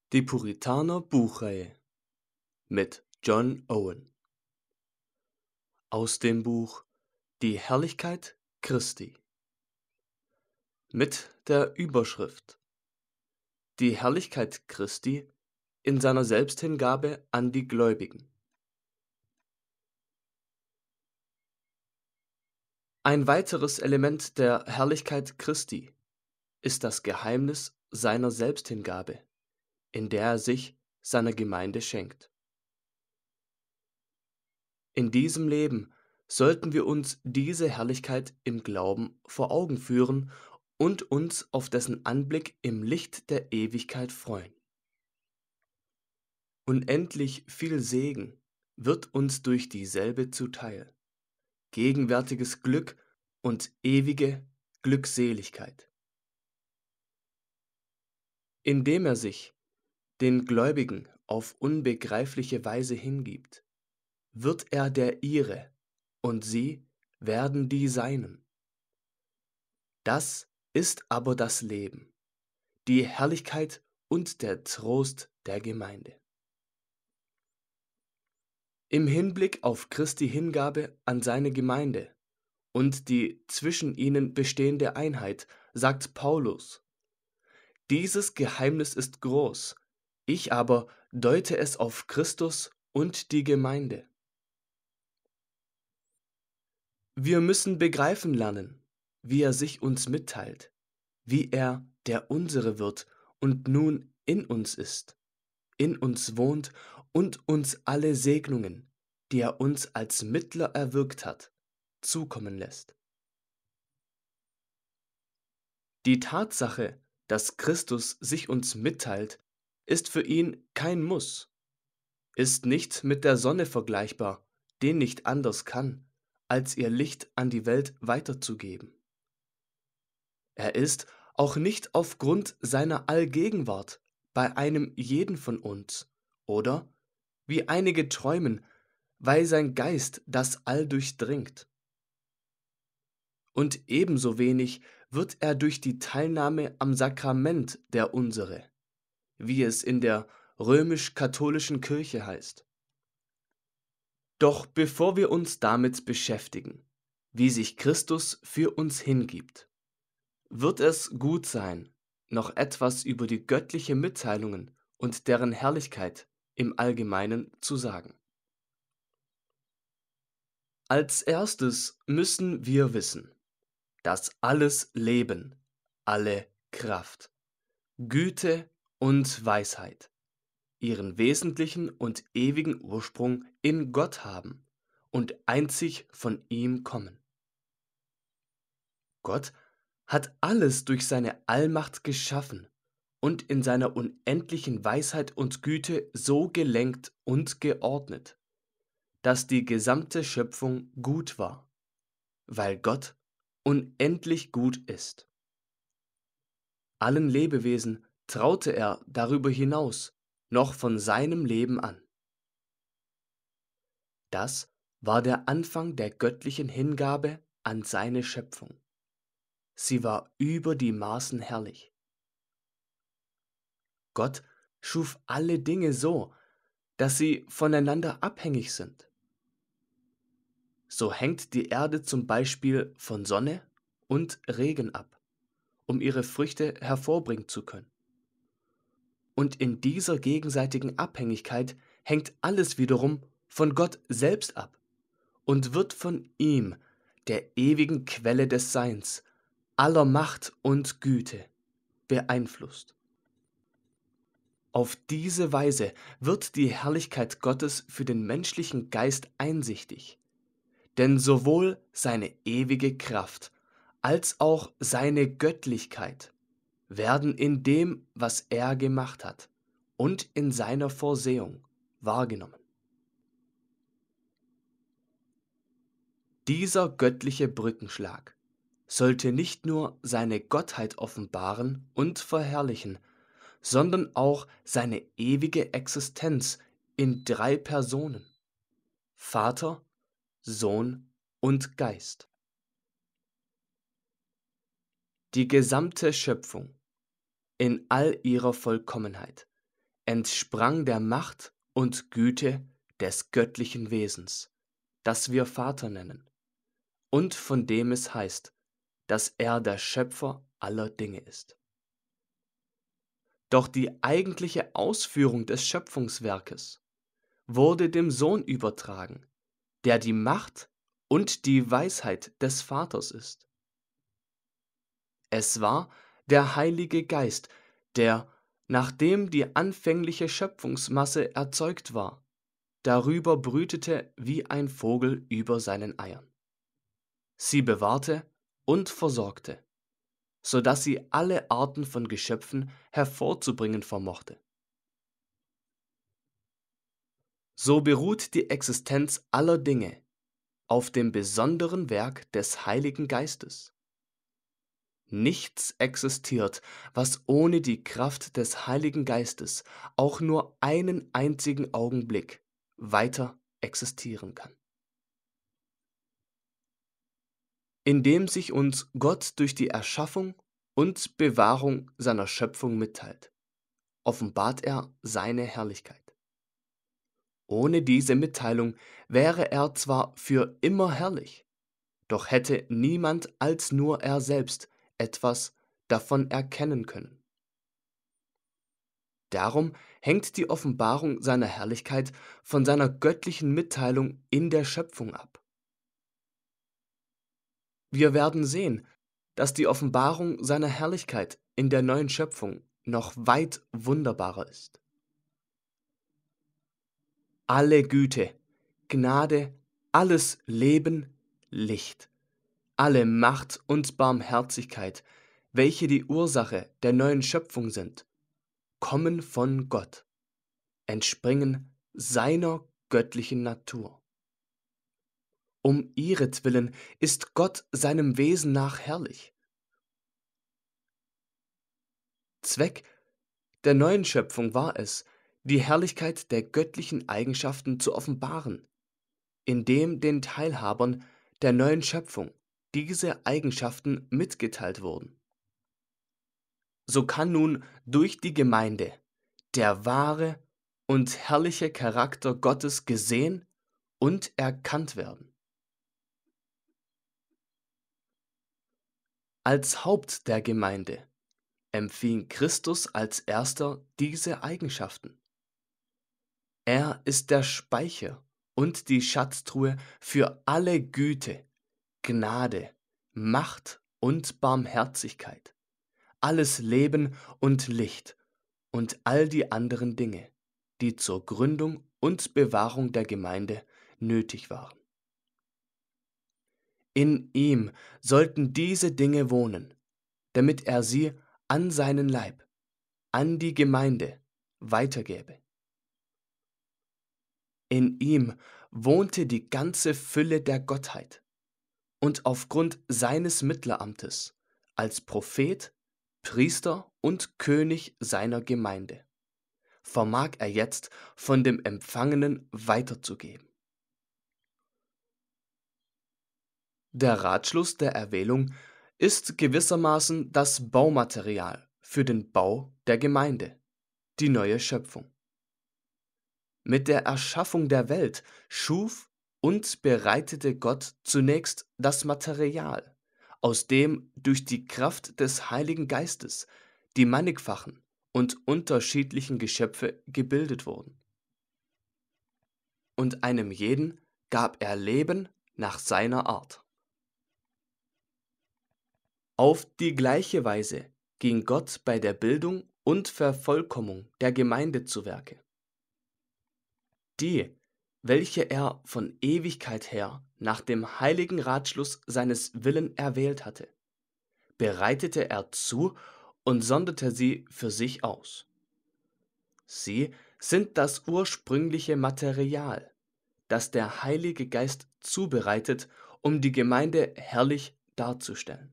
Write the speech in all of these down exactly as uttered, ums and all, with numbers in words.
Die Puritaner Buchreihe mit John Owen aus dem Buch Die Herrlichkeit Christi mit der Überschrift Die Herrlichkeit Christi in seiner Selbsthingabe an die Gläubigen. Ein weiteres Element der Herrlichkeit Christi ist das Geheimnis seiner Selbsthingabe, in der er sich seiner Gemeinde schenkt. In diesem Leben sollten wir uns diese Herrlichkeit im Glauben vor Augen führen und uns auf dessen Anblick im Licht der Ewigkeit freuen. Unendlich viel Segen wird uns durch dieselbe zuteil, gegenwärtiges Glück und ewige Glückseligkeit. Indem er sich den Gläubigen auf unbegreifliche Weise hingibt, wird er der ihre, und sie werden die Seinen. Das ist aber das Leben, die Herrlichkeit und der Trost der Gemeinde. Im Hinblick auf Christi Hingabe an seine Gemeinde und die zwischen ihnen bestehende Einheit sagt Paulus: Dieses Geheimnis ist groß, ich aber deute es auf Christus und die Gemeinde. Wir müssen begreifen lernen, wie er sich uns mitteilt, wie er der unsere wird und nun in uns ist, in uns wohnt und uns alle Segnungen, die er uns als Mittler erwirkt hat, zukommen lässt. Die Tatsache, dass Christus sich uns mitteilt, ist für ihn kein Muss, ist nicht mit der Sonne vergleichbar, die nicht anders kann, als ihr Licht an die Welt weiterzugeben. Er ist auch nicht aufgrund seiner Allgegenwart bei einem jeden von uns, oder, wie einige träumen, weil sein Geist das All durchdringt. Und ebenso wenig wird er durch die Teilnahme am Sakrament der Unsere, wie es in der römisch-katholischen Kirche heißt. Doch bevor wir uns damit beschäftigen, wie sich Christus für uns hingibt, wird es gut sein, noch etwas über die göttliche Mitteilungen und deren Herrlichkeit im Allgemeinen zu sagen. Als erstes müssen wir wissen, dass alles Leben, alle Kraft, Güte und Weisheit ihren wesentlichen und ewigen Ursprung in Gott haben und einzig von ihm kommen. Gott hat alles durch seine Allmacht geschaffen und in seiner unendlichen Weisheit und Güte so gelenkt und geordnet, dass die gesamte Schöpfung gut war, weil Gott unendlich gut ist. Allen Lebewesen traute er darüber hinaus noch von seinem Leben an. Das war der Anfang der göttlichen Hingabe an seine Schöpfung. Sie war über die Maßen herrlich. Gott schuf alle Dinge so, dass sie voneinander abhängig sind. So hängt die Erde zum Beispiel von Sonne und Regen ab, um ihre Früchte hervorbringen zu können. Und in dieser gegenseitigen Abhängigkeit hängt alles wiederum von Gott selbst ab und wird von ihm, der ewigen Quelle des Seins, aller Macht und Güte, beeinflusst. Auf diese Weise wird die Herrlichkeit Gottes für den menschlichen Geist einsichtig, denn sowohl seine ewige Kraft als auch seine Göttlichkeit werden in dem, was er gemacht hat, und in seiner Vorsehung wahrgenommen. Dieser göttliche Brückenschlag sollte nicht nur seine Gottheit offenbaren und verherrlichen, sondern auch seine ewige Existenz in drei Personen: Vater, Sohn und Geist. Die gesamte Schöpfung in all ihrer Vollkommenheit entsprang der Macht und Güte des göttlichen Wesens, das wir Vater nennen, und von dem es heißt, dass er der Schöpfer aller Dinge ist. Doch die eigentliche Ausführung des Schöpfungswerkes wurde dem Sohn übertragen, der die Macht und die Weisheit des Vaters ist. Es war der Heilige Geist, der, nachdem die anfängliche Schöpfungsmasse erzeugt war, darüber brütete wie ein Vogel über seinen Eiern. Sie bewahrte und versorgte, so dass sie alle Arten von Geschöpfen hervorzubringen vermochte. So beruht die Existenz aller Dinge auf dem besonderen Werk des Heiligen Geistes. Nichts existiert, was ohne die Kraft des Heiligen Geistes auch nur einen einzigen Augenblick weiter existieren kann. Indem sich uns Gott durch die Erschaffung und Bewahrung seiner Schöpfung mitteilt, offenbart er seine Herrlichkeit. Ohne diese Mitteilung wäre er zwar für immer herrlich, doch hätte niemand als nur er selbst etwas davon erkennen können. Darum hängt die Offenbarung seiner Herrlichkeit von seiner göttlichen Mitteilung in der Schöpfung ab. Wir werden sehen, dass die Offenbarung seiner Herrlichkeit in der neuen Schöpfung noch weit wunderbarer ist. Alle Güte, Gnade, alles Leben, Licht, alle Macht und Barmherzigkeit, welche die Ursache der neuen Schöpfung sind, kommen von Gott, entspringen seiner göttlichen Natur. Um ihretwillen ist Gott seinem Wesen nach herrlich. Zweck der neuen Schöpfung war es, die Herrlichkeit der göttlichen Eigenschaften zu offenbaren, indem den Teilhabern der neuen Schöpfung diese Eigenschaften mitgeteilt wurden. So kann nun durch die Gemeinde der wahre und herrliche Charakter Gottes gesehen und erkannt werden. Als Haupt der Gemeinde empfing Christus als erster diese Eigenschaften. Er ist der Speicher und die Schatztruhe für alle Güte, Gnade, Macht und Barmherzigkeit, alles Leben und Licht und all die anderen Dinge, die zur Gründung und Bewahrung der Gemeinde nötig waren. In ihm sollten diese Dinge wohnen, damit er sie an seinen Leib, an die Gemeinde weitergäbe. In ihm wohnte die ganze Fülle der Gottheit, und aufgrund seines Mittleramtes als Prophet, Priester und König seiner Gemeinde vermag er jetzt von dem Empfangenen weiterzugeben. Der Ratschluss der Erwählung ist gewissermaßen das Baumaterial für den Bau der Gemeinde, die neue Schöpfung. Mit der Erschaffung der Welt schuf und bereitete Gott zunächst das Material, aus dem durch die Kraft des Heiligen Geistes die mannigfachen und unterschiedlichen Geschöpfe gebildet wurden. Und einem jeden gab er Leben nach seiner Art. Auf die gleiche Weise ging Gott bei der Bildung und Vervollkommnung der Gemeinde zu Werke. Die, welche er von Ewigkeit her nach dem heiligen Ratschluss seines Willen erwählt hatte, bereitete er zu und sonderte sie für sich aus. Sie sind das ursprüngliche Material, das der Heilige Geist zubereitet, um die Gemeinde herrlich darzustellen.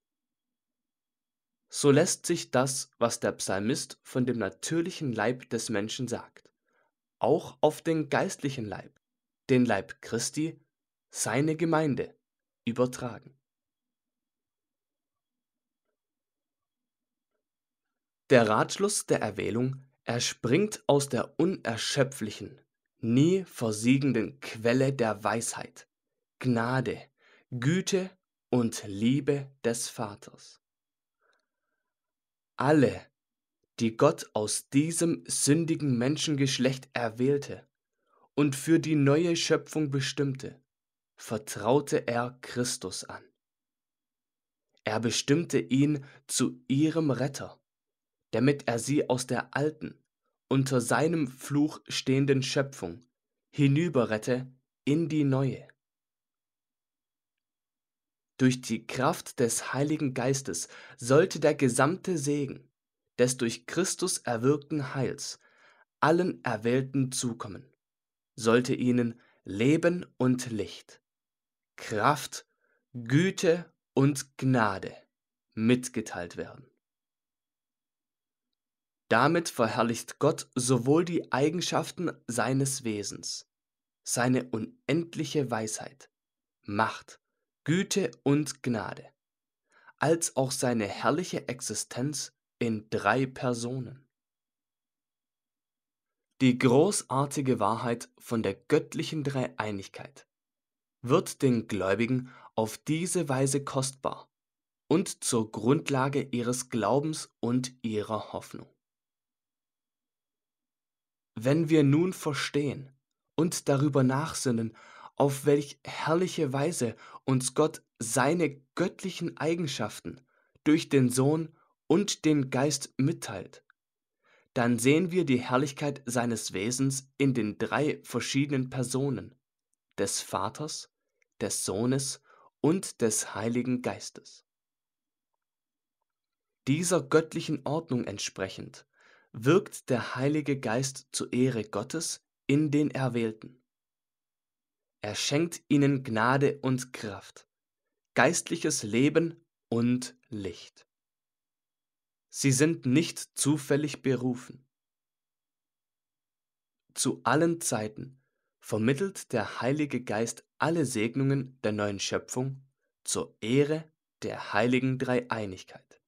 So lässt sich das, was der Psalmist von dem natürlichen Leib des Menschen sagt, auch auf den geistlichen Leib, den Leib Christi, seine Gemeinde, übertragen. Der Ratschluss der Erwählung Er springt aus der unerschöpflichen, nie versiegenden Quelle der Weisheit, Gnade, Güte und Liebe des Vaters. Alle, die Gott aus diesem sündigen Menschengeschlecht erwählte und für die neue Schöpfung bestimmte, vertraute er Christus an. Er bestimmte ihn zu ihrem Retter, damit er sie aus der alten, unter seinem Fluch stehenden Schöpfung hinüberrette in die neue. Durch die Kraft des Heiligen Geistes sollte der gesamte Segen des durch Christus erwirkten Heils allen Erwählten zukommen, sollte ihnen Leben und Licht, Kraft, Güte und Gnade mitgeteilt werden. Damit verherrlicht Gott sowohl die Eigenschaften seines Wesens, seine unendliche Weisheit, Macht, Güte und Gnade, als auch seine herrliche Existenz in drei Personen. Die großartige Wahrheit von der göttlichen Dreieinigkeit wird den Gläubigen auf diese Weise kostbar und zur Grundlage ihres Glaubens und ihrer Hoffnung. Wenn wir nun verstehen und darüber nachsinnen, auf welch herrliche Weise uns Gott seine göttlichen Eigenschaften durch den Sohn und den Geist mitteilt, dann sehen wir die Herrlichkeit seines Wesens in den drei verschiedenen Personen des Vaters, des Sohnes und des Heiligen Geistes. Dieser göttlichen Ordnung entsprechend wirkt der Heilige Geist zur Ehre Gottes in den Erwählten. Er schenkt ihnen Gnade und Kraft, geistliches Leben und Licht. Sie sind nicht zufällig berufen. Zu allen Zeiten vermittelt der Heilige Geist alle Segnungen der neuen Schöpfung zur Ehre der heiligen Dreieinigkeit.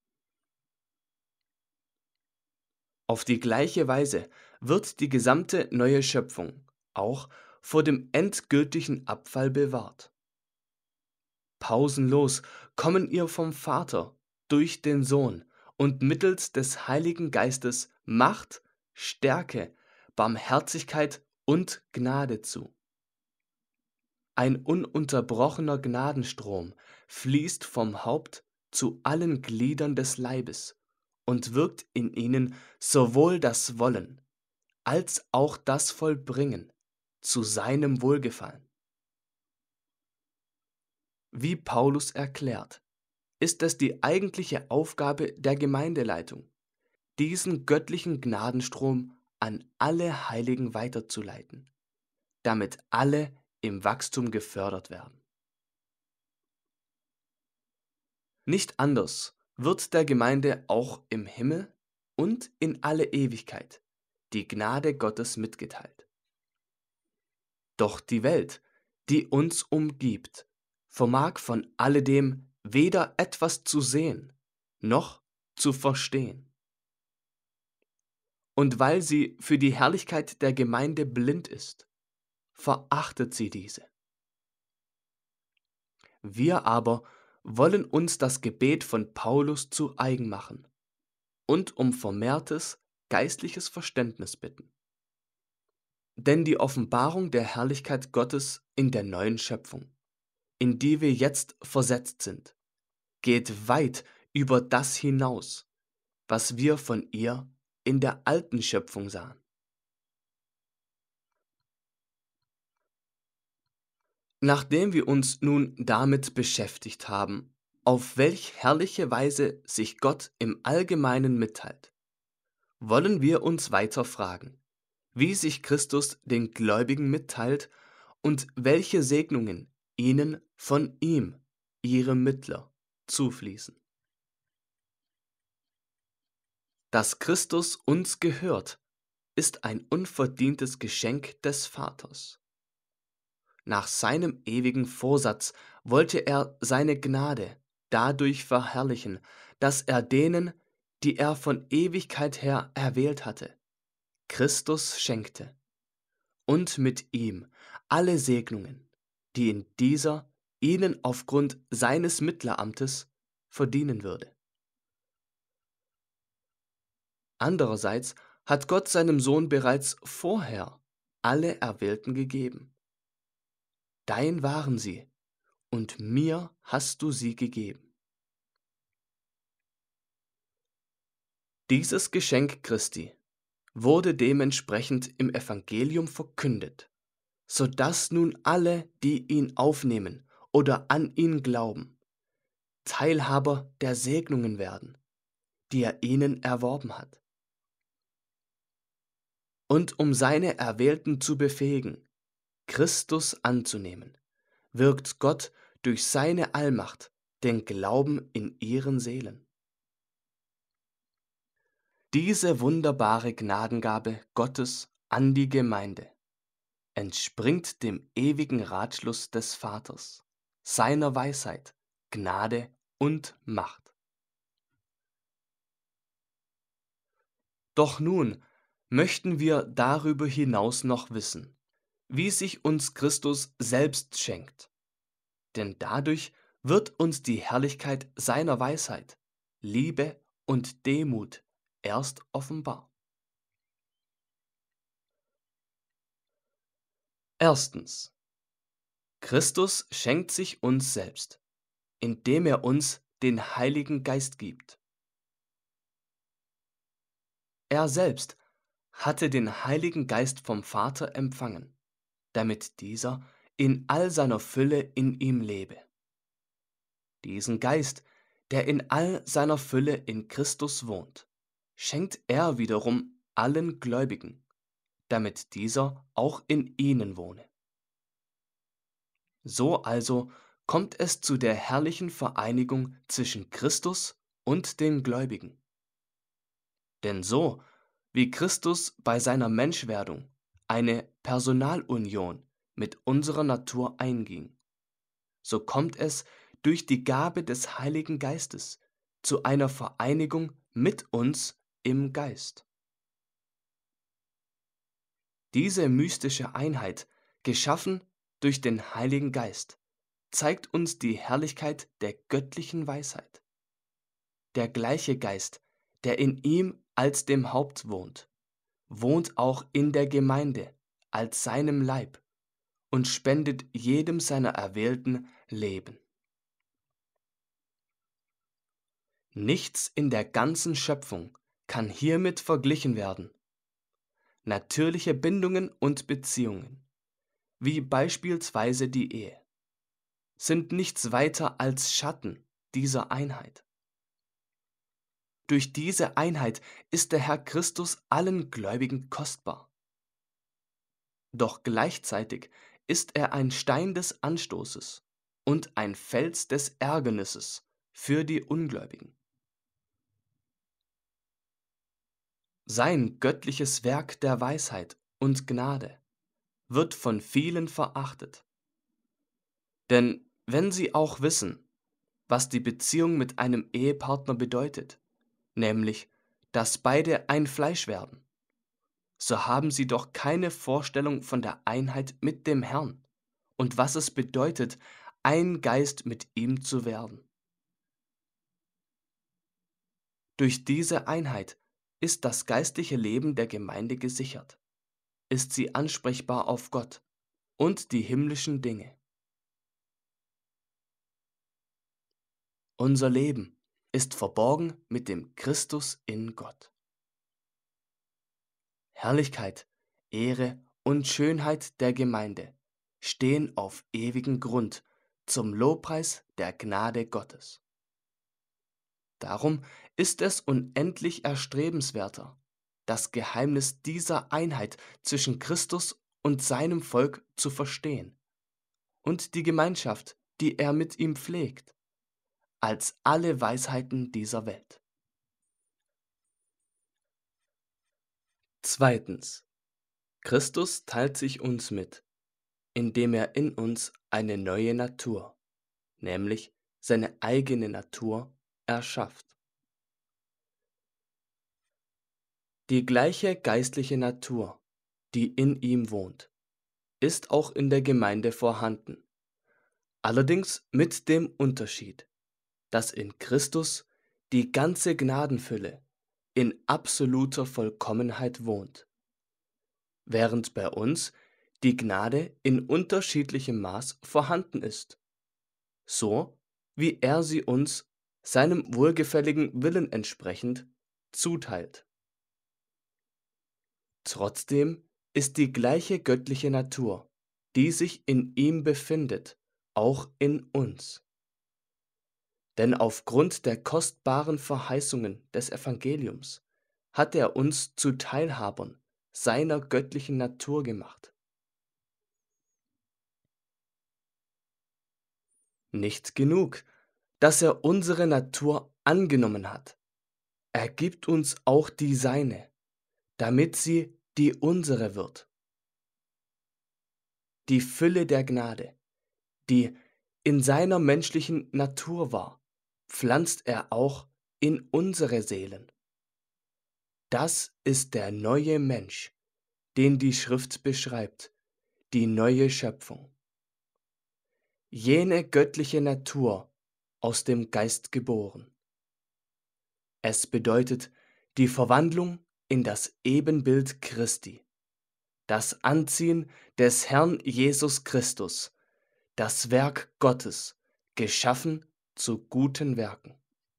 Auf die gleiche Weise wird die gesamte neue Schöpfung auch vor dem endgültigen Abfall bewahrt. Pausenlos kommen ihr vom Vater durch den Sohn und mittels des Heiligen Geistes Macht, Stärke, Barmherzigkeit und Gnade zu. Ein ununterbrochener Gnadenstrom fließt vom Haupt zu allen Gliedern des Leibes und wirkt in ihnen sowohl das Wollen als auch das Vollbringen zu seinem Wohlgefallen. Wie Paulus erklärt, ist es die eigentliche Aufgabe der Gemeindeleitung, diesen göttlichen Gnadenstrom an alle Heiligen weiterzuleiten, damit alle im Wachstum gefördert werden. Nicht anders wird der Gemeinde auch im Himmel und in alle Ewigkeit die Gnade Gottes mitgeteilt. Doch die Welt, die uns umgibt, vermag von alledem weder etwas zu sehen noch zu verstehen. Und weil sie für die Herrlichkeit der Gemeinde blind ist, verachtet sie diese. Wir aber wollen uns das Gebet von Paulus zu eigen machen und um vermehrtes geistliches Verständnis bitten. Denn die Offenbarung der Herrlichkeit Gottes in der neuen Schöpfung, in die wir jetzt versetzt sind, geht weit über das hinaus, was wir von ihr in der alten Schöpfung sahen. Nachdem wir uns nun damit beschäftigt haben, auf welch herrliche Weise sich Gott im Allgemeinen mitteilt, wollen wir uns weiter fragen, wie sich Christus den Gläubigen mitteilt und welche Segnungen ihnen von ihm, ihrem Mittler, zufließen. Dass Christus uns gehört, ist ein unverdientes Geschenk des Vaters. Nach seinem ewigen Vorsatz wollte er seine Gnade dadurch verherrlichen, dass er denen, die er von Ewigkeit her erwählt hatte, Christus schenkte und mit ihm alle Segnungen, die in dieser ihnen aufgrund seines Mittleramtes verdienen würde. Andererseits hat Gott seinem Sohn bereits vorher alle Erwählten gegeben. Dein waren sie, und mir hast du sie gegeben. Dieses Geschenk Christi wurde dementsprechend im Evangelium verkündet, so dass nun alle, die ihn aufnehmen oder an ihn glauben, Teilhaber der Segnungen werden, die er ihnen erworben hat. Und um seine Erwählten zu befähigen, Christus anzunehmen, wirkt Gott durch seine Allmacht den Glauben in ihren Seelen. Diese wunderbare Gnadengabe Gottes an die Gemeinde entspringt dem ewigen Ratschluss des Vaters, seiner Weisheit, Gnade und Macht. Doch nun möchten wir darüber hinaus noch wissen, wie sich uns Christus selbst schenkt. Denn dadurch wird uns die Herrlichkeit seiner Weisheit, Liebe und Demut erst offenbar. Erstens. Christus schenkt sich uns selbst, indem er uns den Heiligen Geist gibt. Er selbst hatte den Heiligen Geist vom Vater empfangen, damit dieser in all seiner Fülle in ihm lebe. Diesen Geist, der in all seiner Fülle in Christus wohnt, schenkt er wiederum allen Gläubigen, damit dieser auch in ihnen wohne. So also kommt es zu der herrlichen Vereinigung zwischen Christus und den Gläubigen. Denn so, wie Christus bei seiner Menschwerdung eine Personalunion mit unserer Natur einging, so kommt es durch die Gabe des Heiligen Geistes zu einer Vereinigung mit uns im Geist. Diese mystische Einheit, geschaffen durch den Heiligen Geist, zeigt uns die Herrlichkeit der göttlichen Weisheit. Der gleiche Geist, der in ihm als dem Haupt wohnt, wohnt auch in der Gemeinde als seinem Leib und spendet jedem seiner Erwählten Leben. Nichts in der ganzen Schöpfung kann hiermit verglichen werden. Natürliche Bindungen und Beziehungen, wie beispielsweise die Ehe, sind nichts weiter als Schatten dieser Einheit. Durch diese Einheit ist der Herr Christus allen Gläubigen kostbar. Doch gleichzeitig ist er ein Stein des Anstoßes und ein Fels des Ärgernisses für die Ungläubigen. Sein göttliches Werk der Weisheit und Gnade wird von vielen verachtet. Denn wenn sie auch wissen, was die Beziehung mit einem Ehepartner bedeutet, nämlich, dass beide ein Fleisch werden, so haben sie doch keine Vorstellung von der Einheit mit dem Herrn und was es bedeutet, ein Geist mit ihm zu werden. Durch diese Einheit ist das geistliche Leben der Gemeinde gesichert, ist sie ansprechbar auf Gott und die himmlischen Dinge. Unser Leben ist verborgen mit dem Christus in Gott. Herrlichkeit, Ehre und Schönheit der Gemeinde stehen auf ewigen Grund zum Lobpreis der Gnade Gottes. Darum ist es unendlich erstrebenswerter, das Geheimnis dieser Einheit zwischen Christus und seinem Volk zu verstehen und die Gemeinschaft, die er mit ihm pflegt, als alle Weisheiten dieser Welt. Zweitens. Christus teilt sich uns mit, indem er in uns eine neue Natur, nämlich seine eigene Natur, erschafft. Die gleiche geistliche Natur, die in ihm wohnt, ist auch in der Gemeinde vorhanden, allerdings mit dem Unterschied, dass in Christus die ganze Gnadenfülle in absoluter Vollkommenheit wohnt, während bei uns die Gnade in unterschiedlichem Maß vorhanden ist, so wie er sie uns seinem wohlgefälligen Willen entsprechend zuteilt. Trotzdem ist die gleiche göttliche Natur, die sich in ihm befindet, auch in uns. Denn aufgrund der kostbaren Verheißungen des Evangeliums hat er uns zu Teilhabern seiner göttlichen Natur gemacht. Nicht genug, dass er unsere Natur angenommen hat, er gibt uns auch die seine, damit sie die unsere wird. Die Fülle der Gnade, die in seiner menschlichen Natur war, pflanzt er auch in unsere Seelen. Das ist der neue Mensch, den die Schrift beschreibt, die neue Schöpfung. Jene göttliche Natur aus dem Geist geboren. Es bedeutet die Verwandlung in das Ebenbild Christi, das Anziehen des Herrn Jesus Christus, das Werk Gottes, geschaffen zu guten Werken.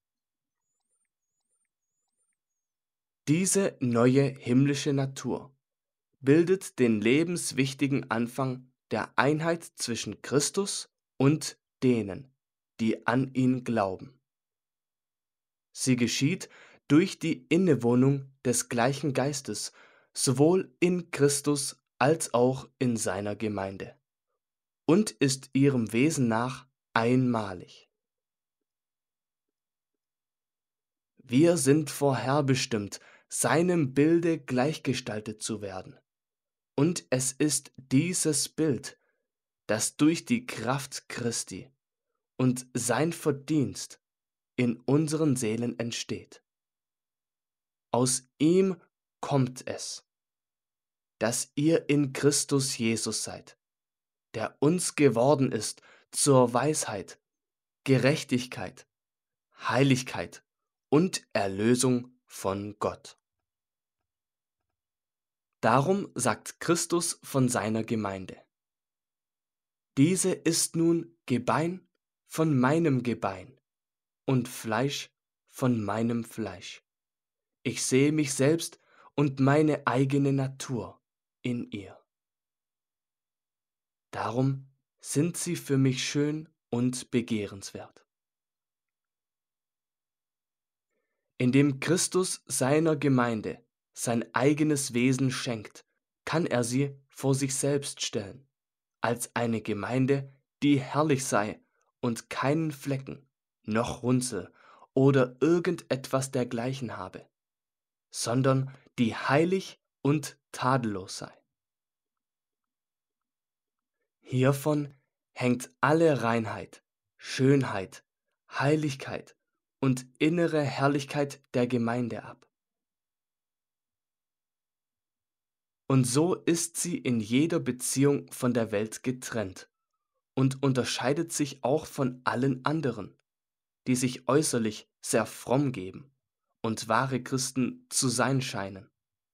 Diese neue himmlische Natur bildet den lebenswichtigen Anfang der Einheit zwischen Christus und denen, die an ihn glauben. Sie geschieht durch die Innewohnung des gleichen Geistes, sowohl in Christus als auch in seiner Gemeinde, und ist ihrem Wesen nach einmalig. Wir sind vorherbestimmt, seinem Bilde gleichgestaltet zu werden. Und es ist dieses Bild, das durch die Kraft Christi und sein Verdienst in unseren Seelen entsteht. Aus ihm kommt es, dass ihr in Christus Jesus seid, der uns geworden ist zur Weisheit, Gerechtigkeit, Heiligkeit und Erlösung von Gott. Darum sagt Christus von seiner Gemeinde: Diese ist nun Gebein von meinem Gebein und Fleisch von meinem Fleisch. Ich sehe mich selbst und meine eigene Natur in ihr. Darum sind sie für mich schön und begehrenswert. Indem Christus seiner Gemeinde sein eigenes Wesen schenkt, kann er sie vor sich selbst stellen, als eine Gemeinde, die herrlich sei und keinen Flecken, noch Runzel oder irgendetwas dergleichen habe, sondern die heilig und tadellos sei. Hiervon hängt alle Reinheit, Schönheit, Heiligkeit und innere Herrlichkeit der Gemeinde ab. Und so ist sie in jeder Beziehung von der Welt getrennt und unterscheidet sich auch von allen anderen, die sich äußerlich sehr fromm geben und wahre Christen zu sein scheinen.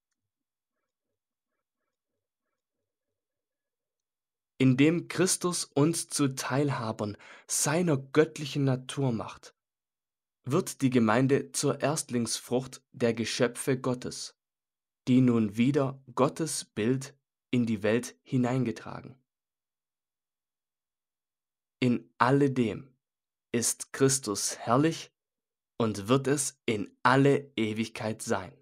Indem Christus uns zu Teilhabern seiner göttlichen Natur macht, wird die Gemeinde zur Erstlingsfrucht der Geschöpfe Gottes, die nun wieder Gottes Bild in die Welt hineingetragen. In alledem ist Christus herrlich und wird es in alle Ewigkeit sein.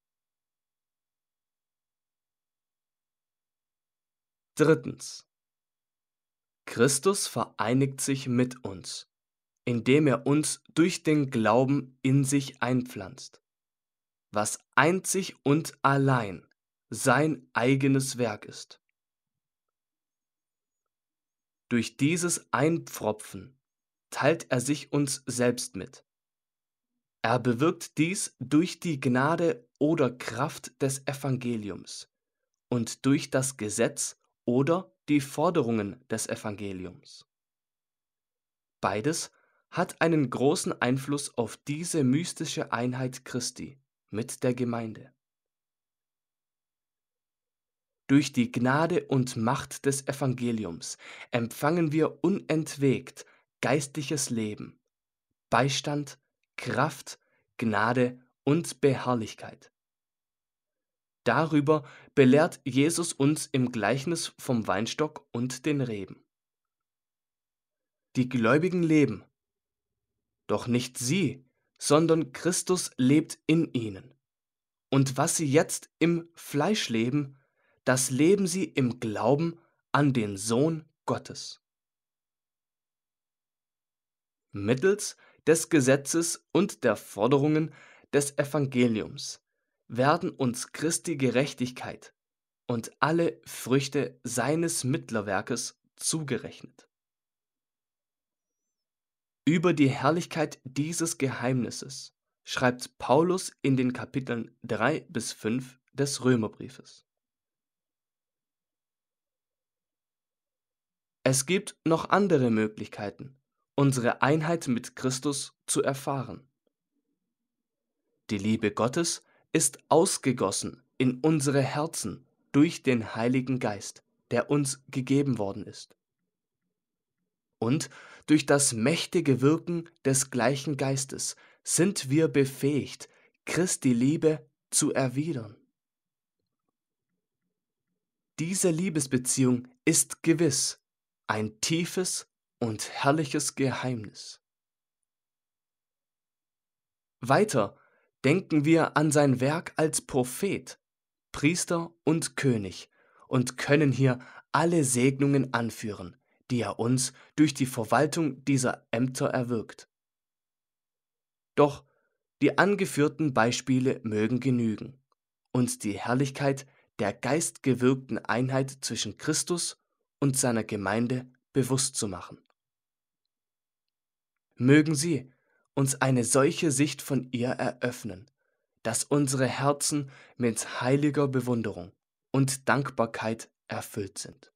Drittens. Christus vereinigt sich mit uns, indem er uns durch den Glauben in sich einpflanzt, was einzig und allein sein eigenes Werk ist. Durch dieses Einpfropfen teilt er sich uns selbst mit. Er bewirkt dies durch die Gnade oder Kraft des Evangeliums und durch das Gesetz oder die Forderungen des Evangeliums. Beides hat einen großen Einfluss auf diese mystische Einheit Christi mit der Gemeinde. Durch die Gnade und Macht des Evangeliums empfangen wir unentwegt geistliches Leben, Beistand, Kraft, Gnade und Beharrlichkeit. Darüber belehrt Jesus uns im Gleichnis vom Weinstock und den Reben. Die Gläubigen leben, doch nicht sie, sondern Christus lebt in ihnen. Und was sie jetzt im Fleisch leben, das leben sie im Glauben an den Sohn Gottes. Mittels des Gesetzes und der Forderungen des Evangeliums werden uns Christi Gerechtigkeit und alle Früchte seines Mittlerwerkes zugerechnet. Über die Herrlichkeit dieses Geheimnisses schreibt Paulus in den Kapiteln drei bis fünf des Römerbriefes. Es gibt noch andere Möglichkeiten, unsere Einheit mit Christus zu erfahren. Die Liebe Gottes ist ausgegossen in unsere Herzen durch den Heiligen Geist, der uns gegeben worden ist. Und durch das mächtige Wirken des gleichen Geistes sind wir befähigt, Christi Liebe zu erwidern. Diese Liebesbeziehung ist gewiss ein tiefes und herrliches Geheimnis. Weiter denken wir an sein Werk als Prophet, Priester und König und können hier alle Segnungen anführen, die er uns durch die Verwaltung dieser Ämter erwirkt. Doch die angeführten Beispiele mögen genügen, uns die Herrlichkeit der geistgewirkten Einheit zwischen Christus und seiner Gemeinde bewusst zu machen. Mögen sie uns eine solche Sicht von ihr eröffnen, dass unsere Herzen mit heiliger Bewunderung und Dankbarkeit erfüllt sind.